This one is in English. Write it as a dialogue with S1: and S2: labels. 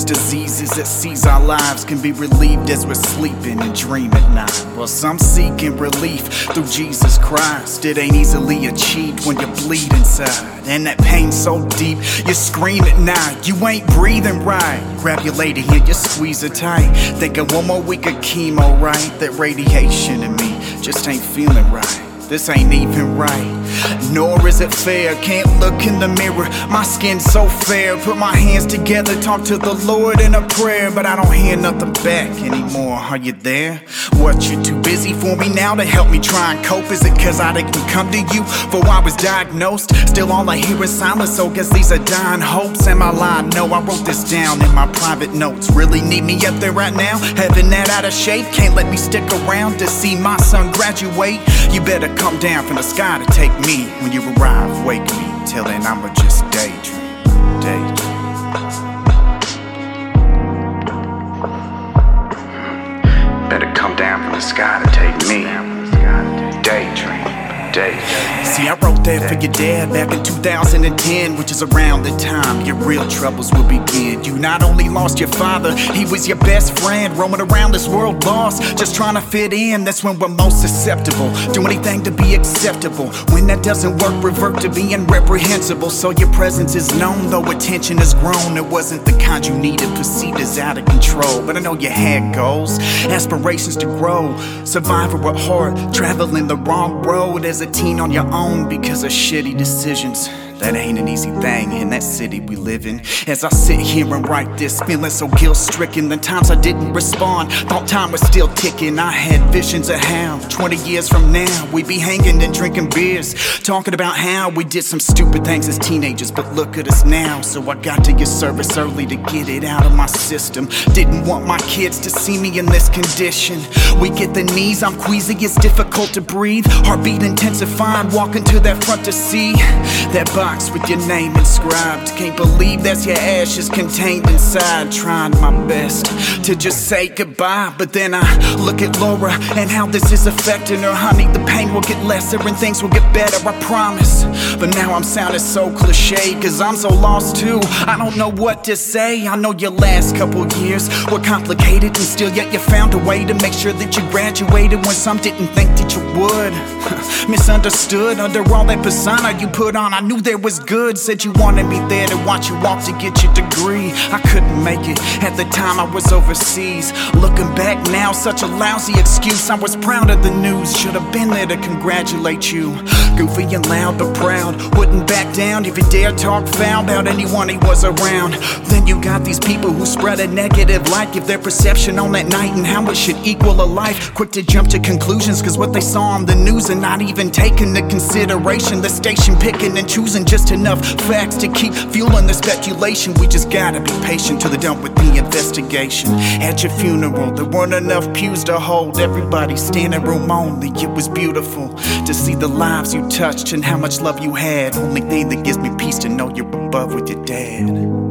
S1: diseases that seize our lives can be relieved as we're sleeping and dream at night. Well, some seeking relief through Jesus Christ. It ain't easily achieved when you bleed inside, and that pain's so deep you scream at night. You ain't breathing right. Grab your lady and you squeeze her tight, thinking one more week of chemo, right? That radiation in me just ain't feeling right. This ain't even right, nor is it fair. Can't look in the mirror, my skin's so fair. Put my hands together, talk to the Lord in a prayer, but I don't hear nothing back anymore. Are you there? What, you too busy for me now to help me try and cope? Is it cause I didn't come to you before I was diagnosed? Still all I hear is silence, so guess these are dying hopes. Am I lying? No, I wrote this down in my private notes. Really need me up there right now? Having that out of shape, can't let me stick around to see my son graduate. You better come down from the sky to take me. When you arrive, wake me. Till then I'ma just daydream, daydream. Better come down from the sky to take me. Daydream, daydream. See, I wrote that for your dad back in 2010, which is around the time your real troubles will begin. You not only lost your father, he was your best friend, roaming around this world lost, just trying to fit in. That's when we're most susceptible. Do anything to be acceptable. When that doesn't work, revert to being reprehensible. So your presence is known, though attention has grown. It wasn't the kind you needed, perceived as out of control. But I know you had goals, aspirations to grow. Survivor at heart, traveling the wrong road as a teen on your own because of shitty decisions. That ain't an easy thing in that city we live in. As I sit here and write this, feeling so guilt-stricken. The times I didn't respond, thought time was still ticking. I had visions of how 20 years from now we'd be hanging and drinking beers, talking about how we did some stupid things as teenagers, but look at us now. So I got to your service early to get it out of my system. Didn't want my kids to see me in this condition. Weak at the knees, I'm queasy, it's difficult to breathe. Heartbeat intensifying, walking to that front to see that box with your name inscribed. Can't believe that's your ashes contained inside. Trying my best to just say goodbye, but then I look at Laura and how this is affecting her. Honey, the pain will get lesser and things will get better, I promise. But now I'm sounding so cliche, cause I'm so lost too, I don't know what to say. I know your last couple years were complicated, and still yet you found a way to make sure that you graduated when some didn't think that you would. Misunderstood under all that persona you put on. I knew there was good, said you wanted me there to watch you walk to get your degree. I couldn't make it, at the time I was overseas. Looking back now, such a lousy excuse. I was proud of the news, should have been there to congratulate you. Goofy and loud but proud, wouldn't back down if you dare talk foul about anyone he was around. Then you got these people who spread a negative light, give their perception on that night and how it should equal a life. Quick to jump to conclusions cause what they saw on the news, and not even taking into consideration the station picking and choosing just enough facts to keep fueling the speculation. We just gotta be patient till they're done with the investigation. At your funeral, there weren't enough pews to hold everybody, standing room only. It was beautiful to see the lives you touched and how much love you had. Only thing that gives me peace to know you're above with your dad.